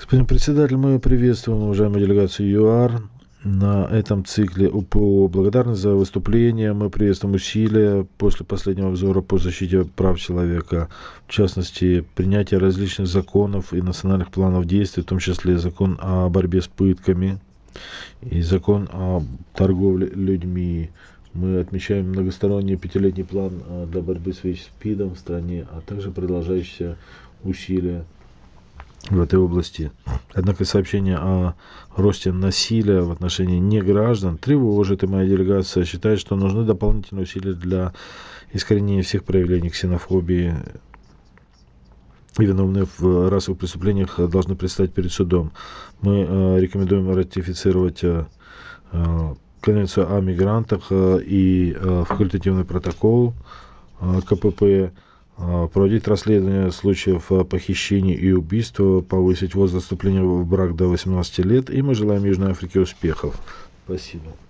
Господин председатель, мы приветствуем уважаемую делегацию ЮАР на этом цикле УПО. Благодарны за выступление. Мы приветствуем усилия после последнего обзора по защите прав человека, в частности, принятие различных законов и национальных планов действий, в том числе закон о борьбе с пытками и закон о торговле людьми. Мы отмечаем многосторонний пятилетний план для борьбы с ВИЧ-СПИДом в стране, а также продолжающиеся усилия в этой области. Однако сообщение о росте насилия в отношении неграждан тревожит, и моя делегация считает, что нужны дополнительные усилия для искоренения всех проявлений ксенофобии, и виновные в расовых преступлениях должны предстать перед судом. Мы рекомендуем ратифицировать Конвенцию о мигрантах и факультативный протокол КПП, проводить расследование случаев похищений и убийства, повысить возраст вступления в брак до 18 лет, и мы желаем Южной Африке успехов. Спасибо.